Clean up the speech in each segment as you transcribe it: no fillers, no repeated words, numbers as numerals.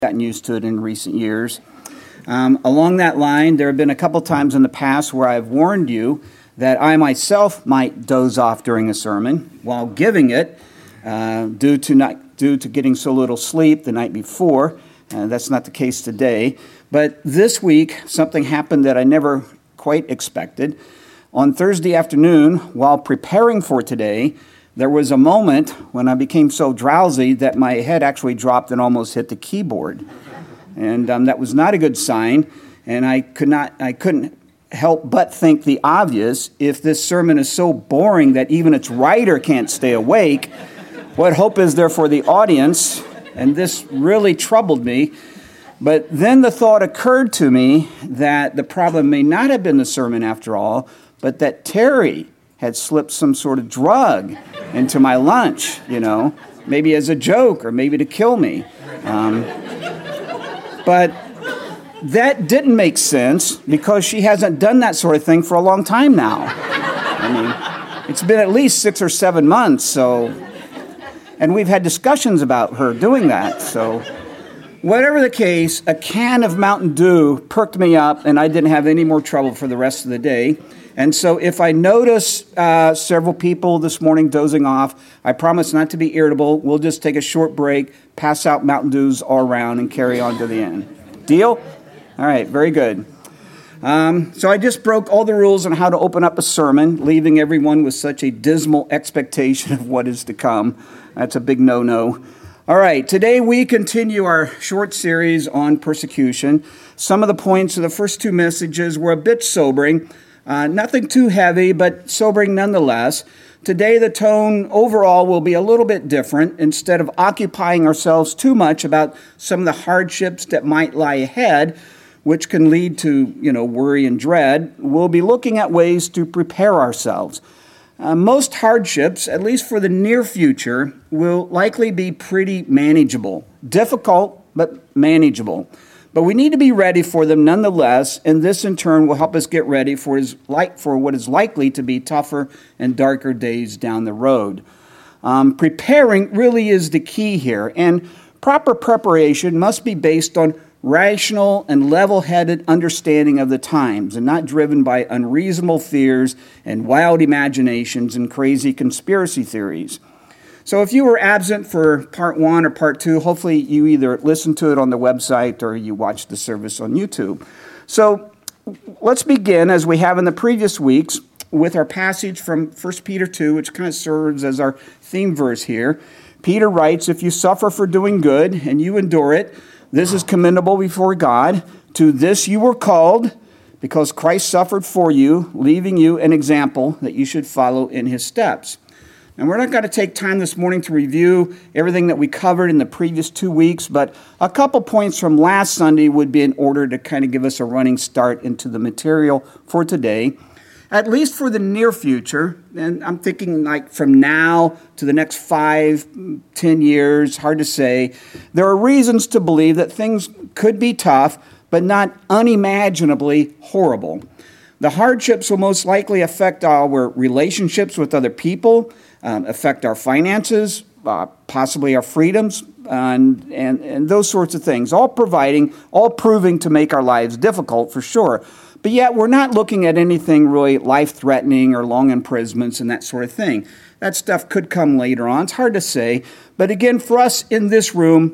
gotten used to it in recent years. Along that line, there have been a couple times in the past where I've warned you that I myself might doze off during a sermon while giving it due to getting so little sleep the night before. That's not the case today. But this week, something happened that I never quite expected. On Thursday afternoon, while preparing for today, there was a moment when I became so drowsy that my head actually dropped and almost hit the keyboard. And that was not a good sign, and I couldn't help but think the obvious. If this sermon is so boring that even its writer can't stay awake, what hope is there for the audience? And this really troubled me. But then the thought occurred to me that the problem may not have been the sermon after all, but that Terry had slipped some sort of drug into my lunch, maybe as a joke or maybe to kill me. But that didn't make sense because she hasn't done that sort of thing for a long time now. It's been at least 6 or 7 months, and we've had discussions about her doing that. So whatever the case, a can of Mountain Dew perked me up and I didn't have any more trouble for the rest of the day. And so if I notice several people this morning dozing off, I promise not to be irritable. We'll just take a short break, pass out Mountain Dews all around, and carry on to the end. Deal? All right, very good. So I just broke all the rules on how to open up a sermon, leaving everyone with such a dismal expectation of what is to come. That's a big no-no. All right, today we continue our short series on persecution. Some of the points of the first two messages were a bit sobering. Nothing too heavy, but sobering nonetheless. Today, the tone overall will be a little bit different. Instead of occupying ourselves too much about some of the hardships that might lie ahead, which can lead to, worry and dread, we'll be looking at ways to prepare ourselves. Most hardships, at least for the near future, will likely be pretty manageable. Difficult, but manageable. But we need to be ready for them nonetheless, and this in turn will help us get ready for what is likely to be tougher and darker days down the road. Preparing really is the key here, and proper preparation must be based on rational and level-headed understanding of the times, and not driven by unreasonable fears and wild imaginations and crazy conspiracy theories. So if you were absent for part 1 or part 2, hopefully you either listened to it on the website or you watched the service on YouTube. So let's begin, as we have in the previous weeks, with our passage from 1 Peter 2, which kind of serves as our theme verse here. Peter writes, "If you suffer for doing good and you endure it, this is commendable before God. To this you were called, because Christ suffered for you, leaving you an example that you should follow in his steps." And we're not going to take time this morning to review everything that we covered in the previous 2 weeks, but a couple points from last Sunday would be in order to kind of give us a running start into the material for today, at least for the near future. And I'm thinking like from now to the next 5, 10 years, hard to say. There are reasons to believe that things could be tough, but not unimaginably horrible. The hardships will most likely affect our relationships with other people, affect our finances, possibly our freedoms, and those sorts of things, all proving to make our lives difficult for sure. But yet we're not looking at anything really life-threatening or long imprisonments and that sort of thing. That stuff could come later on. It's hard to say. But again, for us in this room,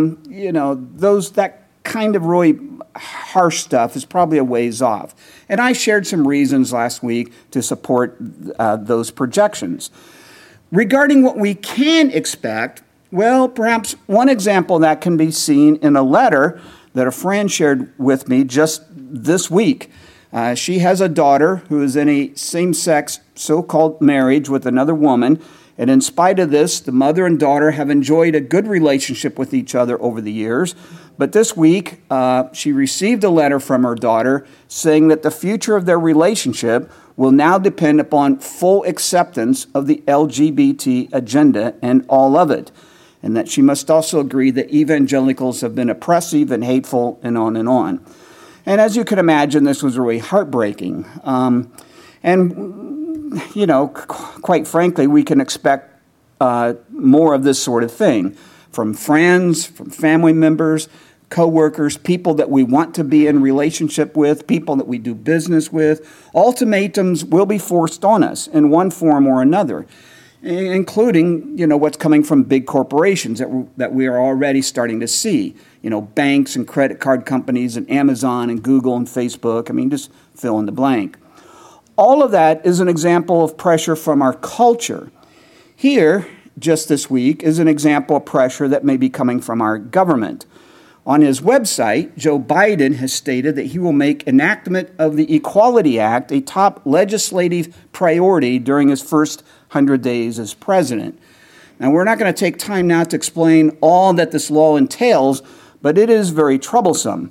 that kind of really harsh stuff is probably a ways off. And I shared some reasons last week to support those projections. Regarding what we can expect, well, perhaps one example that can be seen in a letter that a friend shared with me just this week. She has a daughter who is in a same-sex so-called marriage with another woman, and in spite of this, the mother and daughter have enjoyed a good relationship with each other over the years. But this week, she received a letter from her daughter saying that the future of their relationship will now depend upon full acceptance of the LGBT agenda and all of it, and that she must also agree that evangelicals have been oppressive and hateful and on and on. And as you can imagine, this was really heartbreaking. Quite frankly, we can expect more of this sort of thing from friends, from family members, co-workers, people that we want to be in relationship with, people that we do business with. Ultimatums will be forced on us in one form or another, including, what's coming from big corporations that we are already starting to see. Banks and credit card companies and Amazon and Google and Facebook. Just fill in the blank. All of that is an example of pressure from our culture. Here, just this week, is an example of pressure that may be coming from our government. On his website, Joe Biden has stated that he will make enactment of the Equality Act a top legislative priority during his first 100 days as president. Now, we're not going to take time now to explain all that this law entails, but it is very troublesome.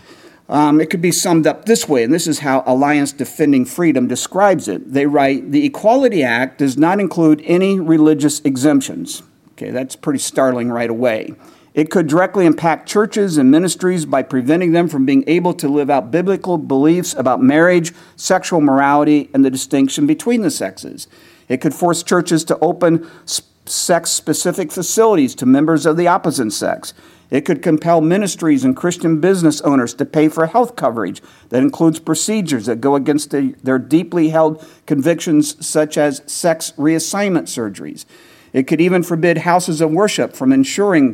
It could be summed up this way, and this is how Alliance Defending Freedom describes it. They write, "The Equality Act does not include any religious exemptions." Okay, that's pretty startling right away. It could directly impact churches and ministries by preventing them from being able to live out biblical beliefs about marriage, sexual morality, and the distinction between the sexes. It could force churches to open sex-specific facilities to members of the opposite sex. It could compel ministries and Christian business owners to pay for health coverage that includes procedures that go against their deeply held convictions, such as sex reassignment surgeries. It could even forbid houses of worship from ensuring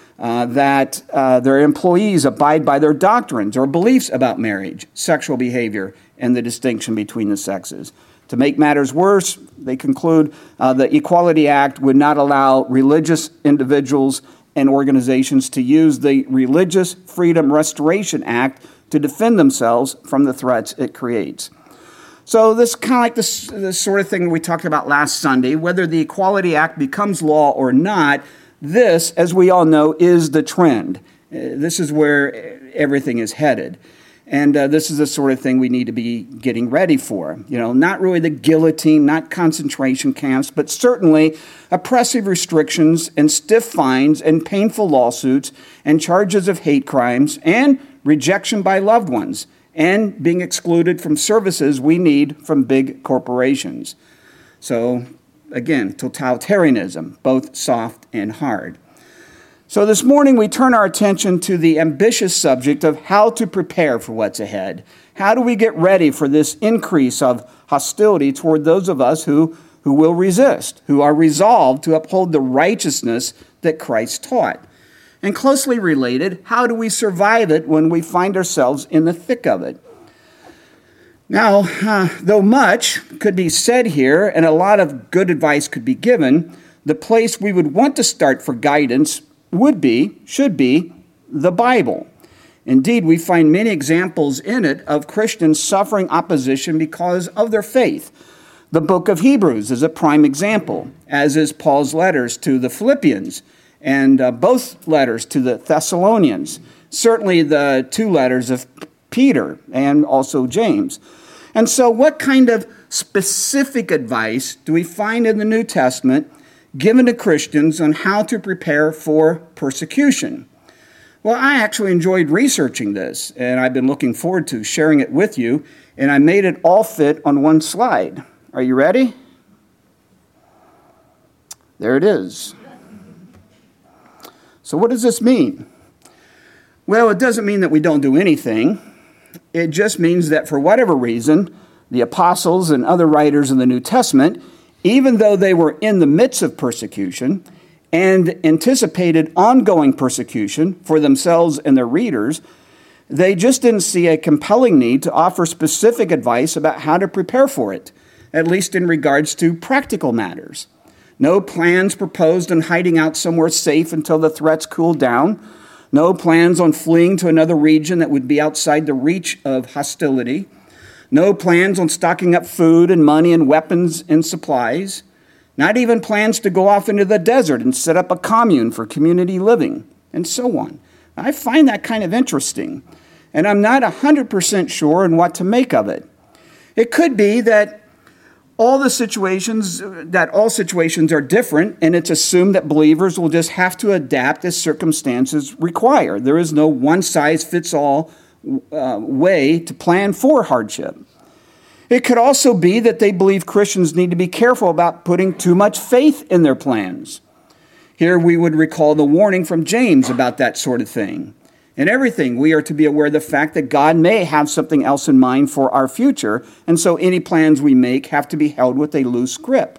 that their employees abide by their doctrines or beliefs about marriage, sexual behavior, and the distinction between the sexes. To make matters worse, they conclude the Equality Act would not allow religious individuals and organizations to use the Religious Freedom Restoration Act to defend themselves from the threats it creates. So this is kind of like this sort of thing we talked about last Sunday. Whether the Equality Act becomes law or not, this, as we all know, is the trend. This is where everything is headed. And this is the sort of thing we need to be getting ready for. Not really the guillotine, not concentration camps, but certainly oppressive restrictions and stiff fines and painful lawsuits and charges of hate crimes and rejection by loved ones and being excluded from services we need from big corporations. So, again, totalitarianism, both soft and hard. So this morning we turn our attention to the ambitious subject of how to prepare for what's ahead. How do we get ready for this increase of hostility toward those of us who will resist, who are resolved to uphold the righteousness that Christ taught? And closely related, how do we survive it when we find ourselves in the thick of it? Now, though much could be said here and a lot of good advice could be given, the place we would want to start for guidance should be the Bible. Indeed, we find many examples in it of Christians suffering opposition because of their faith. The book of Hebrews is a prime example, as is Paul's letters to the Philippians and both letters to the Thessalonians. Certainly the two letters of Peter and also James. And so what kind of specific advice do we find in the New Testament given to Christians on how to prepare for persecution? Well, I actually enjoyed researching this, and I've been looking forward to sharing it with you, and I made it all fit on one slide. Are you ready? There it is. So what does this mean? Well, it doesn't mean that we don't do anything. It just means that for whatever reason, the apostles and other writers in the New Testament, even though they were in the midst of persecution and anticipated ongoing persecution for themselves and their readers, they just didn't see a compelling need to offer specific advice about how to prepare for it, at least in regards to practical matters. No plans proposed on hiding out somewhere safe until the threats cooled down. No plans on fleeing to another region that would be outside the reach of hostility. No plans on stocking up food and money and weapons and supplies. Not even plans to go off into the desert and set up a commune for community living, and so on. I find that kind of interesting, and I'm not 100% sure on what to make of it. It could be that all situations are different, and it's assumed that believers will just have to adapt as circumstances require. There is no one-size-fits-all way to plan for hardship. It could also be that they believe Christians need to be careful about putting too much faith in their plans. Here we would recall the warning from James about that sort of thing. In everything, we are to be aware of the fact that God may have something else in mind for our future, and so any plans we make have to be held with a loose grip.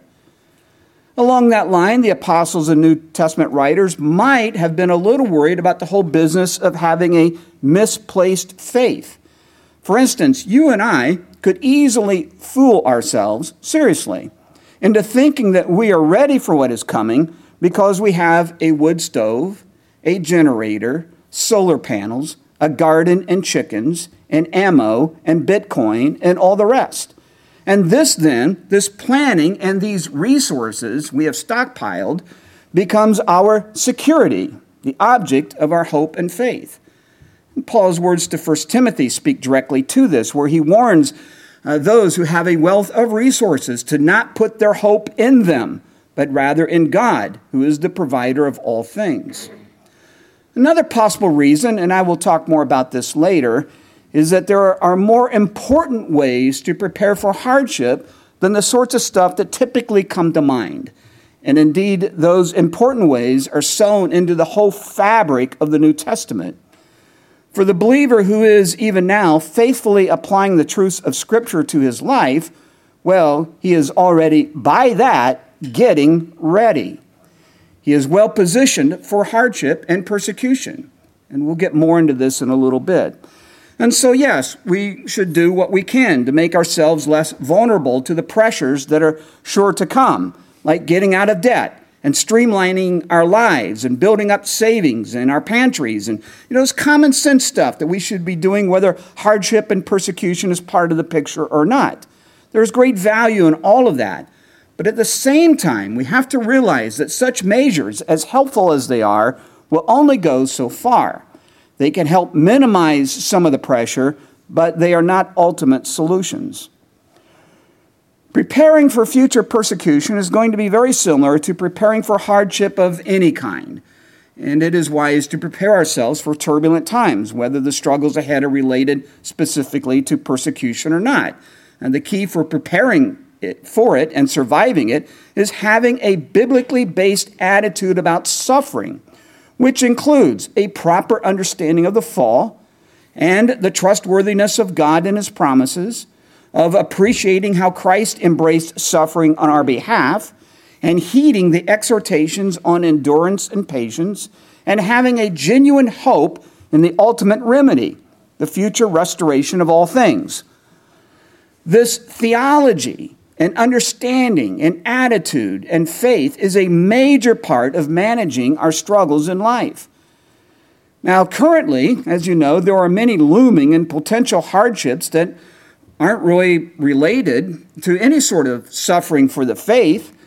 Along that line, the apostles and New Testament writers might have been a little worried about the whole business of having a misplaced faith. For instance, you and I could easily fool ourselves, seriously, into thinking that we are ready for what is coming because we have a wood stove, a generator, solar panels, a garden and chickens, and ammo and Bitcoin and all the rest. And this planning and these resources we have stockpiled becomes our security, the object of our hope and faith. And Paul's words to 1 Timothy speak directly to this, where he warns those who have a wealth of resources to not put their hope in them, but rather in God, who is the provider of all things. Another possible reason, and I will talk more about this later, is that there are more important ways to prepare for hardship than the sorts of stuff that typically come to mind. And indeed, those important ways are sewn into the whole fabric of the New Testament. For the believer who is even now faithfully applying the truths of Scripture to his life, well, he is already, by that, getting ready. He is well positioned for hardship and persecution. And we'll get more into this in a little bit. And so, yes, we should do what we can to make ourselves less vulnerable to the pressures that are sure to come, like getting out of debt and streamlining our lives and building up savings in our pantries and, it's common sense stuff that we should be doing whether hardship and persecution is part of the picture or not. There's great value in all of that. But at the same time, we have to realize that such measures, as helpful as they are, will only go so far. They can help minimize some of the pressure, but they are not ultimate solutions. Preparing for future persecution is going to be very similar to preparing for hardship of any kind. And it is wise to prepare ourselves for turbulent times, whether the struggles ahead are related specifically to persecution or not. And the key for preparing for it and surviving it is having a biblically based attitude about suffering, which includes a proper understanding of the fall and the trustworthiness of God and His promises, of appreciating how Christ embraced suffering on our behalf, and heeding the exhortations on endurance and patience, and having a genuine hope in the ultimate remedy, the future restoration of all things. This theology and understanding and attitude and faith is a major part of managing our struggles in life. Now, currently, as you know, there are many looming and potential hardships that aren't really related to any sort of suffering for the faith.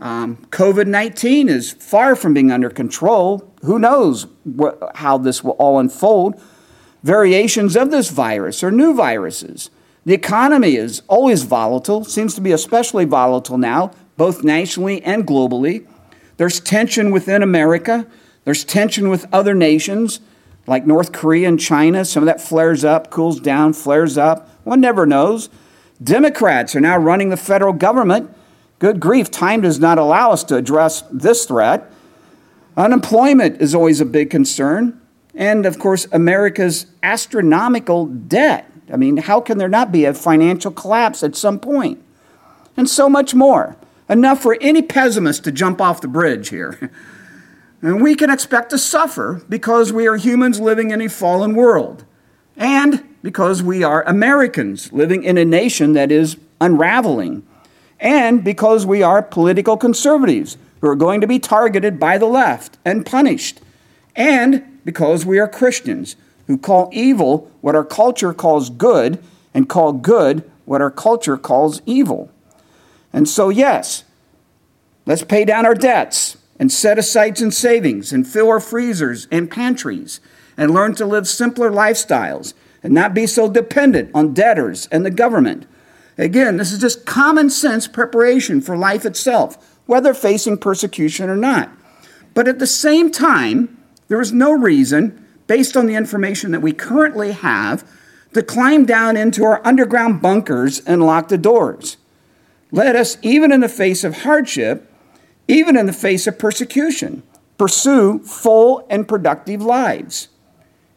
COVID-19 is far from being under control. Who knows how this will all unfold? Variations of this virus or new viruses. The economy is always volatile, seems to be especially volatile now, both nationally and globally. There's tension within America. There's tension with other nations, like North Korea and China. Some of that flares up, cools down, flares up. One never knows. Democrats are now running the federal government. Good grief, time does not allow us to address this threat. Unemployment is always a big concern. And, of course, America's astronomical debt. I mean, how can there not be a financial collapse at some point? And so much more. Enough for any pessimist to jump off the bridge here. And we can expect to suffer because we are humans living in a fallen world. And because we are Americans living in a nation that is unraveling. And because we are political conservatives who are going to be targeted by the left and punished. And because we are Christians who call evil what our culture calls good, and call good what our culture calls evil. And so, yes, let's pay down our debts and set aside some savings and fill our freezers and pantries and learn to live simpler lifestyles and not be so dependent on debtors and the government. Again, this is just common sense preparation for life itself, whether facing persecution or not. But at the same time, there is no reason, based on the information that we currently have, to climb down into our underground bunkers and lock the doors. Let us, even in the face of hardship, even in the face of persecution, pursue full and productive lives.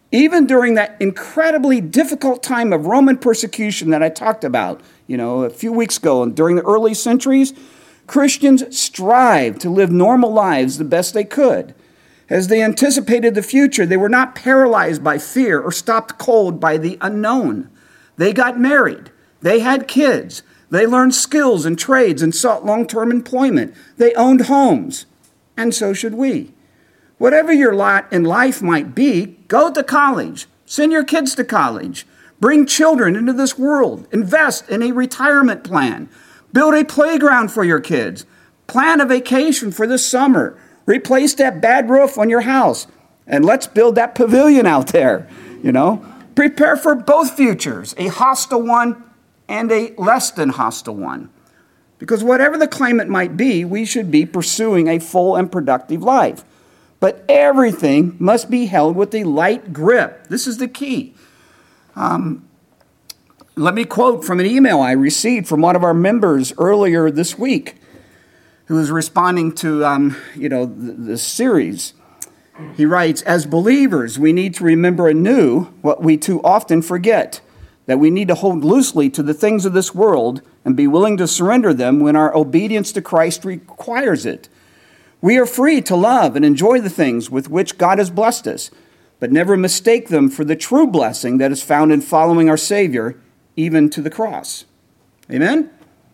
Even during that incredibly difficult time of Roman persecution that I talked about, a few weeks ago, and during the early centuries, Christians strived to live normal lives the best they could. As they anticipated the future, they were not paralyzed by fear or stopped cold by the unknown. They got married. They had kids. They learned skills and trades and sought long-term employment. They owned homes. And so should we. Whatever your lot in life might be, go to college. Send your kids to college. Bring children into this world. Invest in a retirement plan. Build a playground for your kids. Plan a vacation for this summer. Replace that bad roof on your house. And let's build that pavilion out there, Prepare for both futures, a hostile one and a less than hostile one. Because whatever the climate might be, we should be pursuing a full and productive life. But everything must be held with a light grip. This is the key. Let me quote from an email I received from one of our members earlier this week who was responding to, this series. He writes, as believers, we need to remember anew what we too often forget, that we need to hold loosely to the things of this world and be willing to surrender them when our obedience to Christ requires it. We are free to love and enjoy the things with which God has blessed us, but never mistake them for the true blessing that is found in following our Savior, even to the cross. Amen?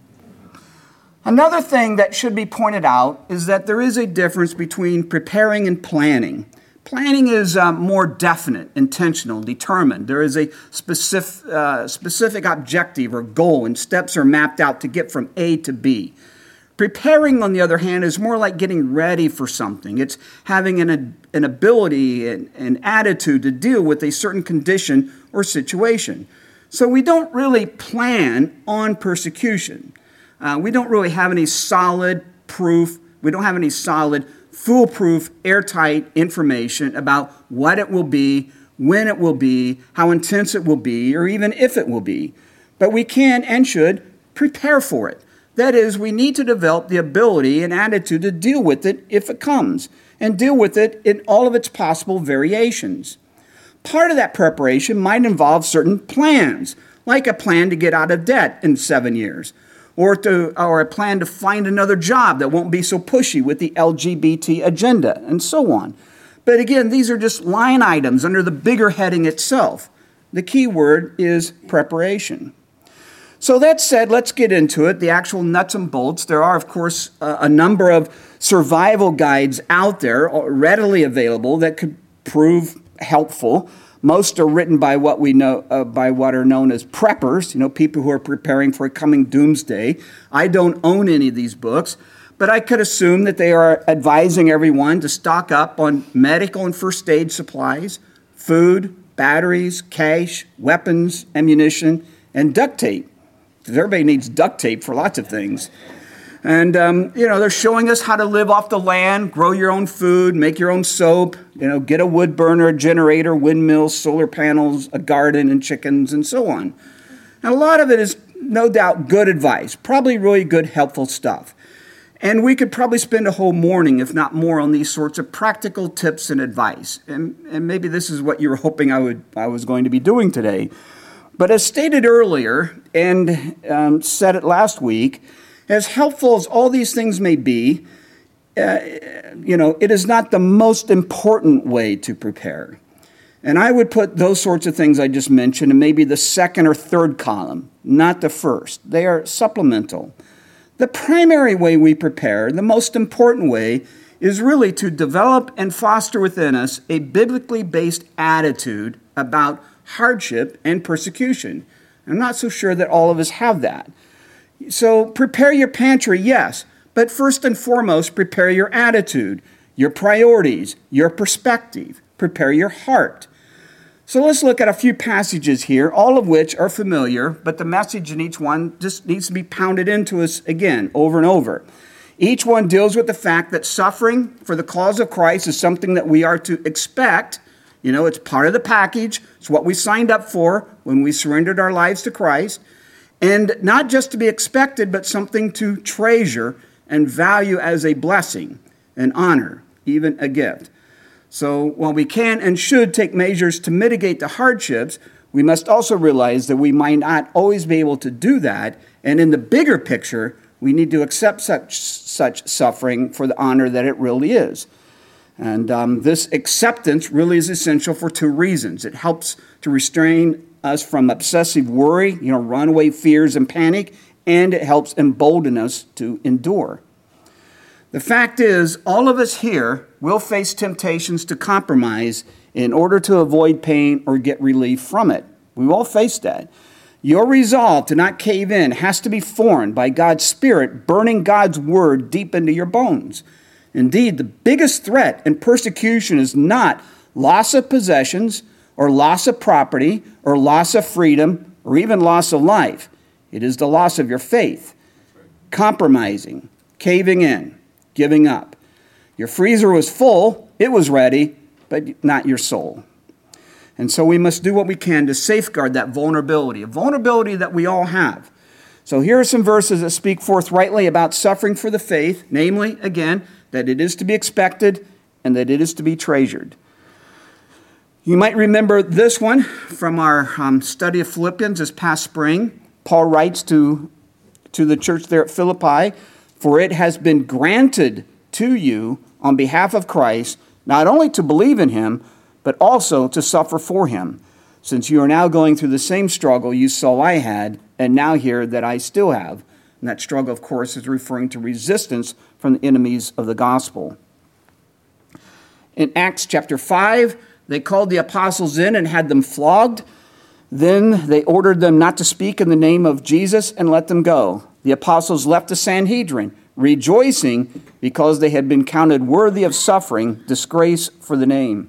Another thing that should be pointed out is that there is a difference between preparing and planning. Planning is more definite, intentional, determined. There is a specific objective or goal, and steps are mapped out to get from A to B. Preparing, on the other hand, is more like getting ready for something. It's having an ability and an attitude to deal with a certain condition or situation. So we don't really plan on persecution. We don't really have any solid proof. We don't have any solid, foolproof, airtight information about what it will be, when it will be, how intense it will be, or even if it will be. But we can and should prepare for it. That is, we need to develop the ability and attitude to deal with it if it comes, and deal with it in all of its possible variations. Part of that preparation might involve certain plans, like a plan to get out of debt in 7 years, or a plan to find another job that won't be so pushy with the LGBT agenda, and so on. But again, these are just line items under the bigger heading itself. The key word is preparation. So that said, let's get into it, the actual nuts and bolts. There are, of course, a number of survival guides out there readily available that could prove helpful. Most are written by what are known as preppers, people who are preparing for a coming doomsday. I don't own any of these books, but I could assume that they are advising everyone to stock up on medical and first aid supplies, food, batteries, cash, weapons, ammunition, and duct tape. Because everybody needs duct tape for lots of things. And, they're showing us how to live off the land, grow your own food, make your own soap, get a wood burner, a generator, windmills, solar panels, a garden, and chickens, and so on. And a lot of it is no doubt good advice, probably really good, helpful stuff. And we could probably spend a whole morning, if not more, on these sorts of practical tips and advice. And maybe this is what you were hoping I was going to be doing today. But as stated earlier, and said it last week, as helpful as all these things may be, it is not the most important way to prepare. And I would put those sorts of things I just mentioned in maybe the second or third column, not the first. They are supplemental. The primary way we prepare, the most important way, is really to develop and foster within us a biblically based attitude about hardship and persecution. I'm not so sure that all of us have that. So prepare your pantry, yes, but first and foremost, prepare your attitude, your priorities, your perspective. Prepare your heart. So let's look at a few passages here, all of which are familiar, but the message in each one just needs to be pounded into us again, over and over. Each one deals with the fact that suffering for the cause of Christ is something that we are to expect. It's part of the package. It's what we signed up for when we surrendered our lives to Christ. And not just to be expected, but something to treasure and value as a blessing, an honor, even a gift. So while we can and should take measures to mitigate the hardships, we must also realize that we might not always be able to do that. And in the bigger picture, we need to accept such suffering for the honor that it really is. And this acceptance really is essential for two reasons. It helps to restrain us from obsessive worry, runaway fears and panic, and it helps embolden us to endure. The fact is, all of us here will face temptations to compromise in order to avoid pain or get relief from it. We all face that. Your resolve to not cave in has to be formed by God's Spirit burning God's word deep into your bones. Indeed, the biggest threat and persecution is not loss of possessions or loss of property or loss of freedom or even loss of life. It is the loss of your faith, compromising, caving in, giving up. Your freezer was full, it was ready, but not your soul. And so we must do what we can to safeguard that vulnerability, a vulnerability that we all have. So here are some verses that speak forthrightly about suffering for the faith, namely, again, that it is to be expected and that it is to be treasured. You might remember this one from our study of Philippians this past spring. Paul writes to the church there at Philippi, "For it has been granted to you on behalf of Christ, not only to believe in him, but also to suffer for him, since you are now going through the same struggle you saw I had, and now hear that I still have." And that struggle, of course, is referring to resistance from the enemies of the gospel. In Acts chapter 5, they called the apostles in and had them flogged. Then they ordered them not to speak in the name of Jesus and let them go. The apostles left the Sanhedrin, rejoicing because they had been counted worthy of suffering disgrace for the name.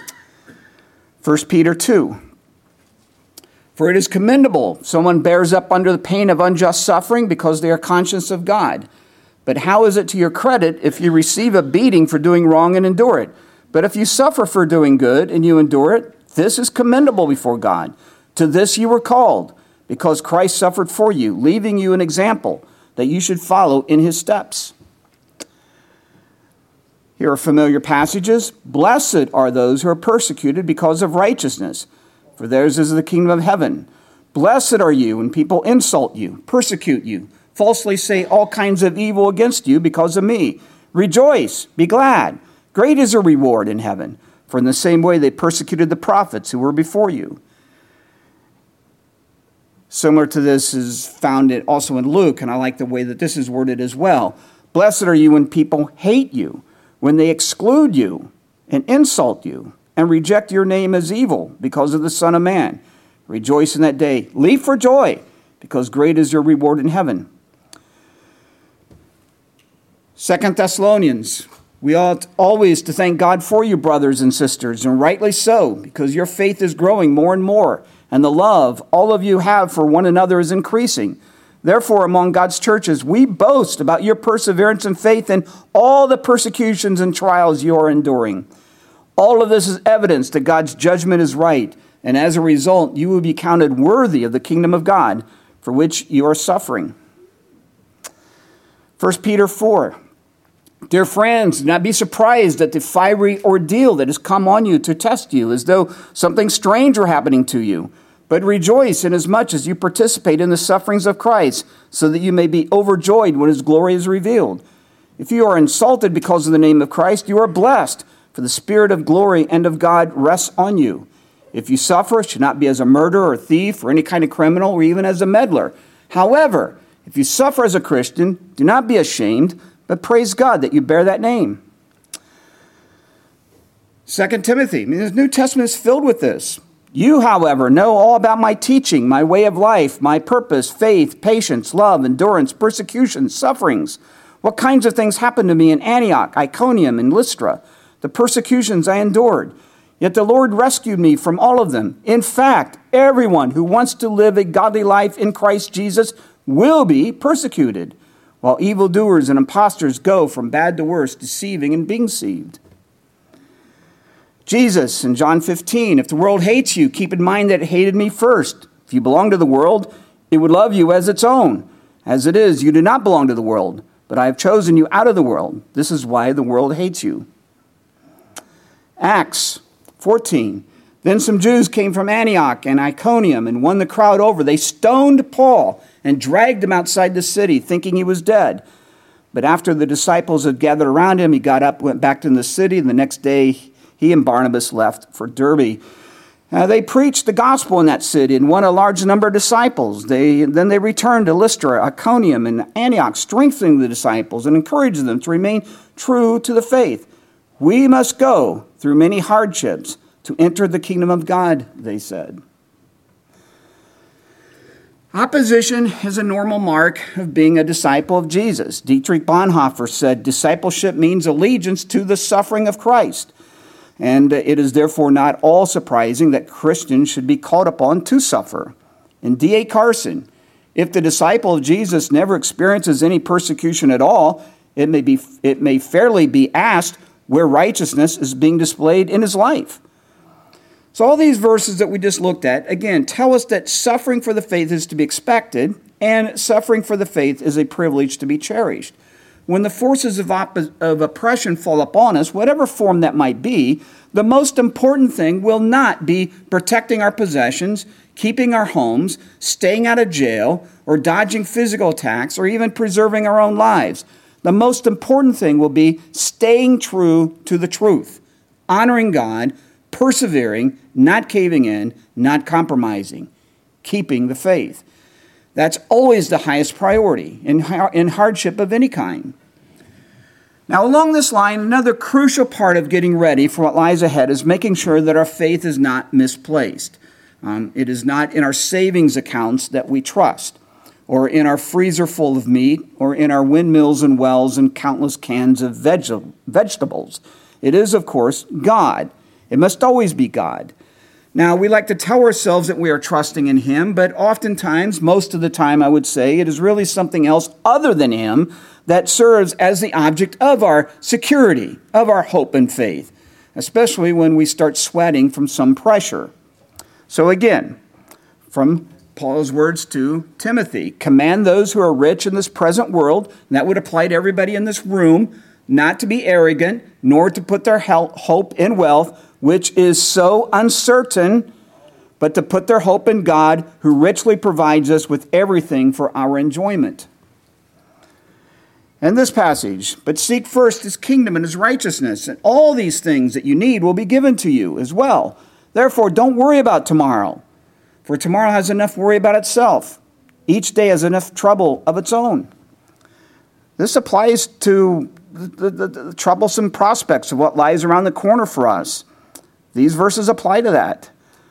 1 Peter 2. "For it is commendable someone bears up under the pain of unjust suffering because they are conscious of God. But how is it to your credit if you receive a beating for doing wrong and endure it? But if you suffer for doing good and you endure it, this is commendable before God. To this you were called, because Christ suffered for you, leaving you an example that you should follow in his steps." Here are familiar passages. "Blessed are those who are persecuted because of righteousness, for theirs is the kingdom of heaven. Blessed are you when people insult you, persecute you, falsely say all kinds of evil against you because of me. Rejoice, be glad. Great is your reward in heaven, for in the same way they persecuted the prophets who were before you." Similar to this is found also in Luke, and I like the way that this is worded as well. "Blessed are you when people hate you, when they exclude you and insult you and reject your name as evil because of the Son of Man. Rejoice in that day. Leap for joy, because great is your reward in heaven." 2 Thessalonians, "We ought always to thank God for you, brothers and sisters, and rightly so, because your faith is growing more and more, and the love all of you have for one another is increasing. Therefore, among God's churches, we boast about your perseverance and faith in all the persecutions and trials you are enduring. All of this is evidence that God's judgment is right, and as a result, you will be counted worthy of the kingdom of God, for which you are suffering." 1 Peter 4. "Dear friends, do not be surprised at the fiery ordeal that has come on you to test you, as though something strange were happening to you. But rejoice inasmuch as you participate in the sufferings of Christ, so that you may be overjoyed when his glory is revealed. If you are insulted because of the name of Christ, you are blessed, for the Spirit of glory and of God rests on you. If you suffer, it should not be as a murderer or thief or any kind of criminal or even as a meddler. However, if you suffer as a Christian, do not be ashamed, but praise God that you bear that name." 2 Timothy, the New Testament is filled with this. "You, however, know all about my teaching, my way of life, my purpose, faith, patience, love, endurance, persecution, sufferings. What kinds of things happened to me in Antioch, Iconium, and Lystra, the persecutions I endured. Yet the Lord rescued me from all of them. In fact, everyone who wants to live a godly life in Christ Jesus will be persecuted, while evildoers and impostors go from bad to worse, deceiving and being deceived." Jesus in John 15, "If the world hates you, keep in mind that it hated me first. If you belong to the world, it would love you as its own. As it is, you do not belong to the world, but I have chosen you out of the world. This is why the world hates you." Acts 14. Then some Jews came from Antioch and Iconium and won the crowd over. They stoned Paul and dragged him outside the city, thinking he was dead. But after the disciples had gathered around him, he got up, went back to the city, and the next day he and Barnabas left for Derbe. They preached the gospel in that city and won a large number of disciples. Then they returned to Lystra, Iconium, and Antioch, strengthening the disciples and encouraging them to remain true to the faith. We must go through many hardships to enter the kingdom of God, they said. Opposition is a normal mark of being a disciple of Jesus. Dietrich Bonhoeffer said, discipleship means allegiance to the suffering of Christ. And it is therefore not all surprising that Christians should be called upon to suffer. And D.A. Carson, if the disciple of Jesus never experiences any persecution at all, it may fairly be asked where righteousness is being displayed in his life. So all these verses that we just looked at, again, tell us that suffering for the faith is to be expected, and suffering for the faith is a privilege to be cherished. When the forces of oppression fall upon us, whatever form that might be, the most important thing will not be protecting our possessions, keeping our homes, staying out of jail, or dodging physical attacks, or even preserving our own lives. The most important thing will be staying true to the truth, honoring God, persevering, not caving in, not compromising, keeping the faith. That's always the highest priority in hardship of any kind. Now, along this line, another crucial part of getting ready for what lies ahead is making sure that our faith is not misplaced. It is not in our savings accounts that we trust, or in our freezer full of meat, or in our windmills and wells and countless cans of vegetables. It is, of course, God. It must always be God. Now, we like to tell ourselves that we are trusting in Him, but oftentimes, most of the time, I would say, it is really something else other than Him that serves as the object of our security, of our hope and faith, especially when we start sweating from some pressure. So again, from Paul's words to Timothy, command those who are rich in this present world, and that would apply to everybody in this room, not to be arrogant, nor to put their hope in wealth, which is so uncertain, but to put their hope in God, who richly provides us with everything for our enjoyment. And this passage, but seek first His kingdom and His righteousness, and all these things that you need will be given to you as well. Therefore, don't worry about tomorrow, for tomorrow has enough worry about itself. Each day has enough trouble of its own. This applies to the troublesome prospects of what lies around the corner for us. These verses apply to that.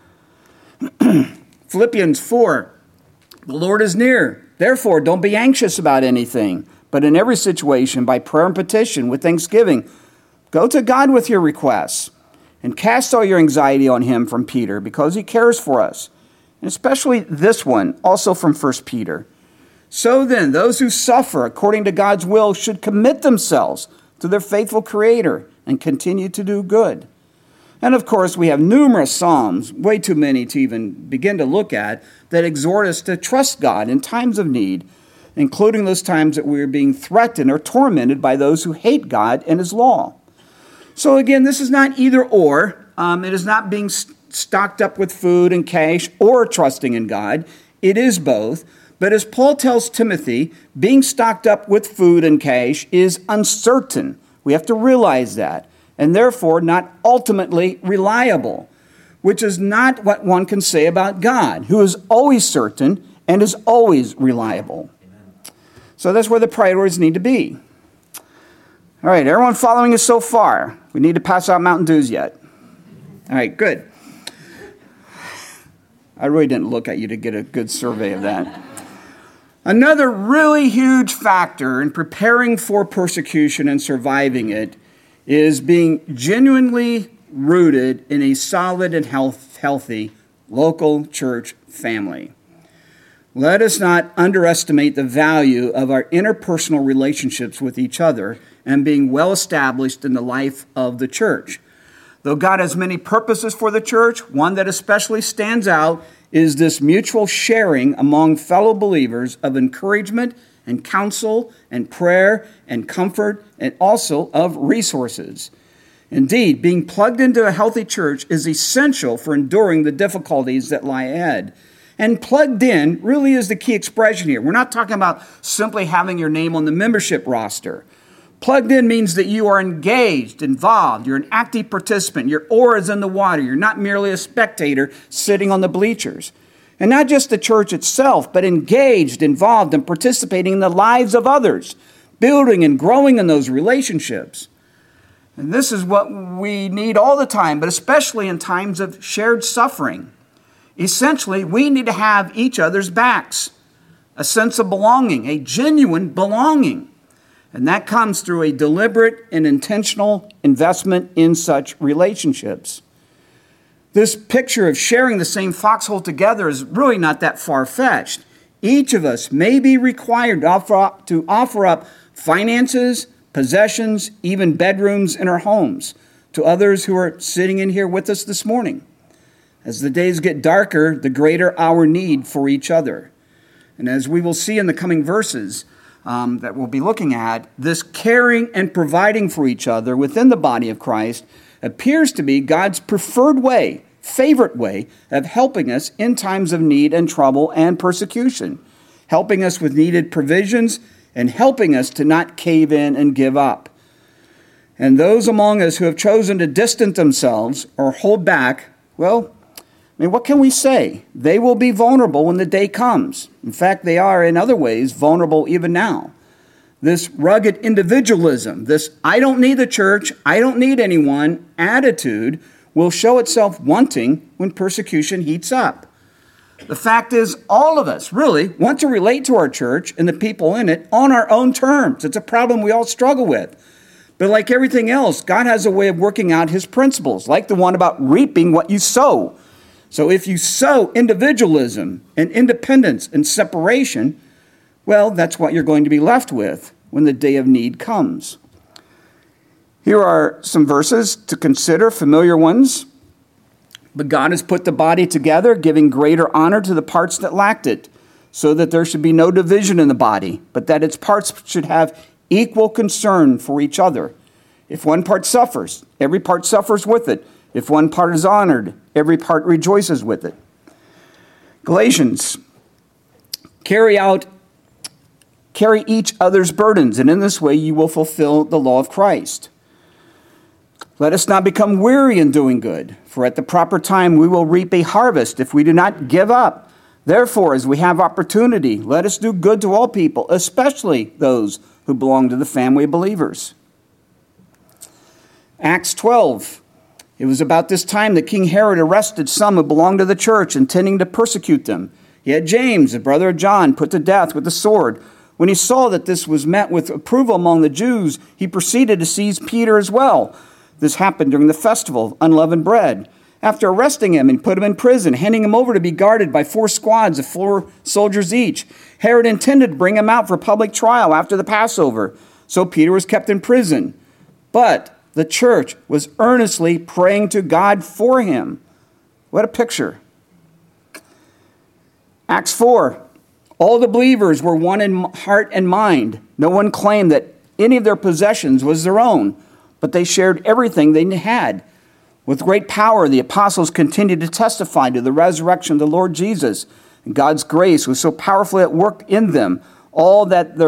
Philippians 4, the Lord is near. Therefore, don't be anxious about anything, but in every situation, by prayer and petition, with thanksgiving, go to God with your requests, and cast all your anxiety on Him from Peter, because He cares for us. And especially this one, also from 1 Peter. So then, those who suffer according to God's will should commit themselves to their faithful Creator and continue to do good. And of course, we have numerous Psalms, way too many to even begin to look at, that exhort us to trust God in times of need, including those times that we are being threatened or tormented by those who hate God and His law. So again, this is not either or. It is not being stocked up with food and cash or trusting in God. It is both. But as Paul tells Timothy, being stocked up with food and cash is uncertain. We have to realize that. And therefore not ultimately reliable, which is not what one can say about God, who is always certain and is always reliable. So that's where the priorities need to be. All right, everyone following us so far? We need to pass out Mountain Dews yet? All right, good. I really didn't look at you to get a good survey of that. Another really huge factor in preparing for persecution and surviving it is being genuinely rooted in a solid and healthy local church family. Let us not underestimate the value of our interpersonal relationships with each other and being well established in the life of the church. Though God has many purposes for the church, one that especially stands out is this mutual sharing among fellow believers of encouragement and counsel and prayer and comfort, and also of resources. Indeed, being plugged into a healthy church is essential for enduring the difficulties that lie ahead. And plugged in really is the key expression here. We're not talking about simply having your name on the membership roster. Plugged in means that you are engaged, involved. You're an active participant. Your oar is in the water. You're not merely a spectator sitting on the bleachers. And not just the church itself, but engaged, involved, and participating in the lives of others, building and growing in those relationships. And this is what we need all the time, but especially in times of shared suffering. Essentially, we need to have each other's backs, a sense of belonging, a genuine belonging. And that comes through a deliberate and intentional investment in such relationships. This picture of sharing the same foxhole together is really not that far-fetched. Each of us may be required to offer up finances, possessions, even bedrooms in our homes to others who are sitting in here with us this morning. As the days get darker, the greater our need for each other. And as we will see in the coming verses that we'll be looking at, this caring and providing for each other within the body of Christ appears to be God's preferred way, favorite way of helping us in times of need and trouble and persecution, helping us with needed provisions and helping us to not cave in and give up. And those among us who have chosen to distance themselves or hold back, well, what can we say? They will be vulnerable when the day comes. In fact, they are in other ways vulnerable even now. This rugged individualism, this I don't need the church, I don't need anyone attitude will show itself wanting when persecution heats up. The fact is, all of us really want to relate to our church and the people in it on our own terms. It's a problem we all struggle with. But like everything else, God has a way of working out his principles, like the one about reaping what you sow. So if you sow individualism and independence and separation, well, that's what you're going to be left with when the day of need comes. Here are some verses to consider, familiar ones. But God has put the body together, giving greater honor to the parts that lacked it, so that there should be no division in the body, but that its parts should have equal concern for each other. If one part suffers, every part suffers with it. If one part is honored, every part rejoices with it. Galatians, carry each other's burdens, and in this way you will fulfill the law of Christ. Let us not become weary in doing good, for at the proper time we will reap a harvest if we do not give up. Therefore, as we have opportunity, let us do good to all people, especially those who belong to the family of believers. Acts 12. It was about this time that King Herod arrested some who belonged to the church, intending to persecute them. He had James, the brother of John, put to death with the sword. When he saw that this was met with approval among the Jews, he proceeded to seize Peter as well. This happened during the festival of unleavened bread. After arresting him and put him in prison, handing him over to be guarded by 4 squads of 4 soldiers each, Herod intended to bring him out for public trial after the Passover. So Peter was kept in prison. But the church was earnestly praying to God for him. What a picture. Acts 4. All the believers were one in heart and mind. No one claimed that any of their possessions was their own, but they shared everything they had. With great power, the apostles continued to testify to the resurrection of the Lord Jesus. And God's grace was so powerfully at work in them, that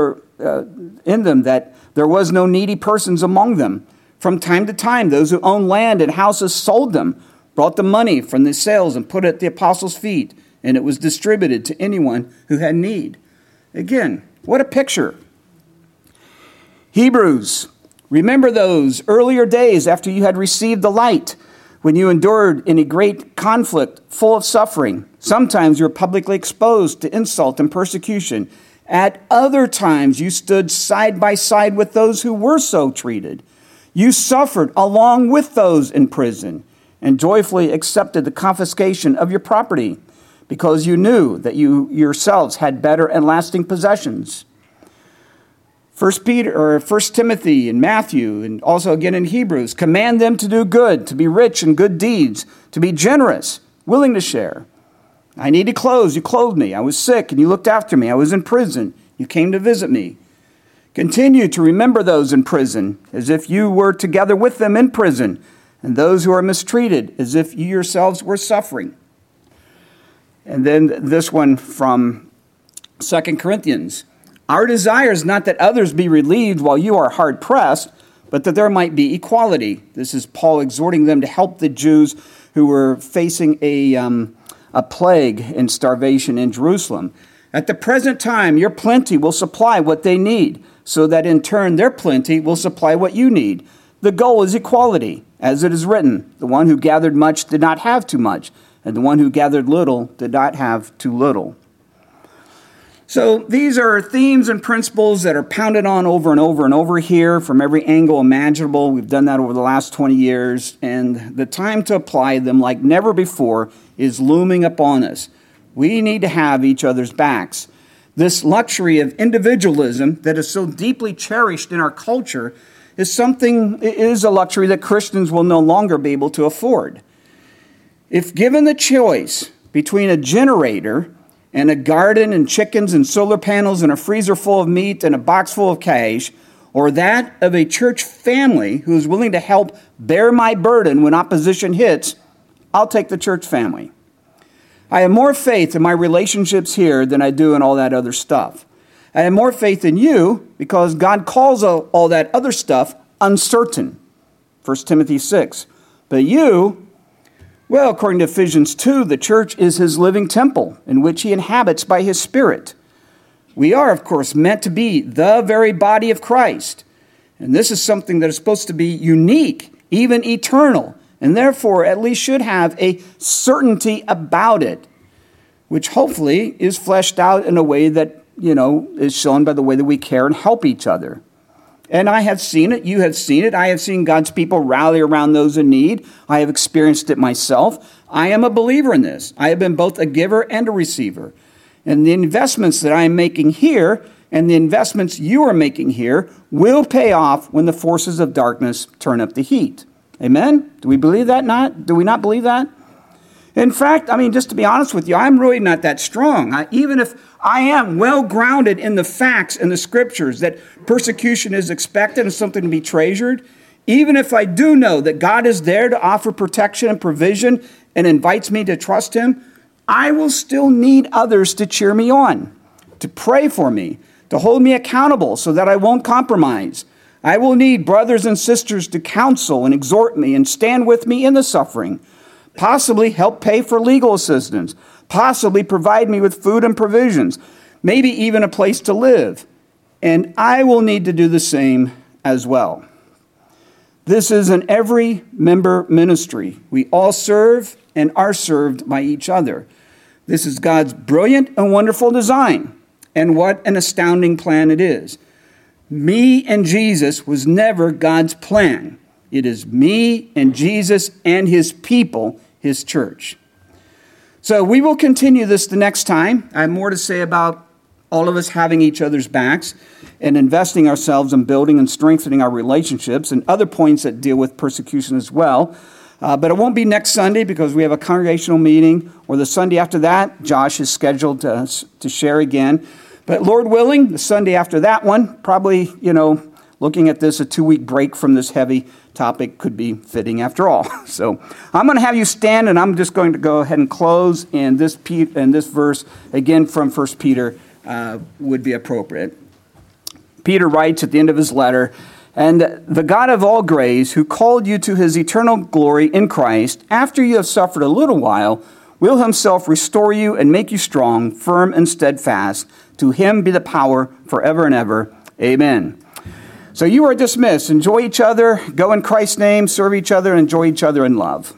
there was no needy persons among them. From time to time, those who owned land and houses sold them, brought the money from the sales and put it at the apostles' feet, and it was distributed to anyone who had need. Again, what a picture. Hebrews, remember those earlier days after you had received the light, when you endured in a great conflict full of suffering. Sometimes you were publicly exposed to insult and persecution. At other times you stood side by side with those who were so treated. You suffered along with those in prison and joyfully accepted the confiscation of your property because you knew that you yourselves had better and lasting possessions. 1 Timothy and Matthew, and also again in Hebrews, command them to do good, to be rich in good deeds, to be generous, willing to share. I needed clothes, you clothed me. I was sick, and you looked after me. I was in prison, you came to visit me. Continue to remember those in prison as if you were together with them in prison, and those who are mistreated as if you yourselves were suffering. And then this one from 2 Corinthians. Our desire is not that others be relieved while you are hard pressed, but that there might be equality. This is Paul exhorting them to help the Jews who were facing a plague and starvation in Jerusalem. At the present time, your plenty will supply what they need, so that in turn their plenty will supply what you need. The goal is equality, as it is written, the one who gathered much did not have too much, and the one who gathered little did not have too little. So these are themes and principles that are pounded on over and over and over here from every angle imaginable. We've done that over the last 20 years, and the time to apply them like never before is looming upon us. We need to have each other's backs. This luxury of individualism that is so deeply cherished in our culture is a luxury that Christians will no longer be able to afford. If given the choice between a generator and a garden and chickens and solar panels and a freezer full of meat and a box full of cash, or that of a church family who is willing to help bear my burden when opposition hits, I'll take the church family. I have more faith in my relationships here than I do in all that other stuff. I have more faith in you because God calls all that other stuff uncertain. 1 Timothy 6. But you, well, according to Ephesians 2, the church is his living temple in which he inhabits by his Spirit. We are, of course, meant to be the very body of Christ. And this is something that is supposed to be unique, even eternal, and therefore at least should have a certainty about it, which hopefully is fleshed out in a way that, is shown by the way that we care and help each other. And I have seen it. You have seen it. I have seen God's people rally around those in need. I have experienced it myself. I am a believer in this. I have been both a giver and a receiver. And the investments that I am making here and the investments you are making here will pay off when the forces of darkness turn up the heat. Amen? Do we believe that? Do we not believe that? In fact, just to be honest with you, I'm really not that strong. Even if I am well grounded in the facts and the scriptures that persecution is expected and something to be treasured, even if I do know that God is there to offer protection and provision and invites me to trust him, I will still need others to cheer me on, to pray for me, to hold me accountable so that I won't compromise. I will need brothers and sisters to counsel and exhort me and stand with me in the suffering, possibly help pay for legal assistance, possibly provide me with food and provisions, maybe even a place to live. And I will need to do the same as well. This is an every member ministry. We all serve and are served by each other. This is God's brilliant and wonderful design. And what an astounding plan it is. Me and Jesus was never God's plan. It is me and Jesus and his people, his church. So we will continue this the next time. I have more to say about all of us having each other's backs and investing ourselves in building and strengthening our relationships and other points that deal with persecution as well. But it won't be next Sunday because we have a congregational meeting, or the Sunday after that. Josh is scheduled to share again. But Lord willing, the Sunday after that one, probably, looking at this, a 2-week break from this heavy topic could be fitting after all. So I'm going to have you stand, and I'm just going to go ahead and close, and this verse, again from 1 Peter, would be appropriate. Peter writes at the end of his letter, "And the God of all grace, who called you to his eternal glory in Christ, after you have suffered a little while, will himself restore you and make you strong, firm, and steadfast. To him be the power forever and ever. Amen." So you are dismissed. Enjoy each other. Go in Christ's name. Serve each other. Enjoy each other in love.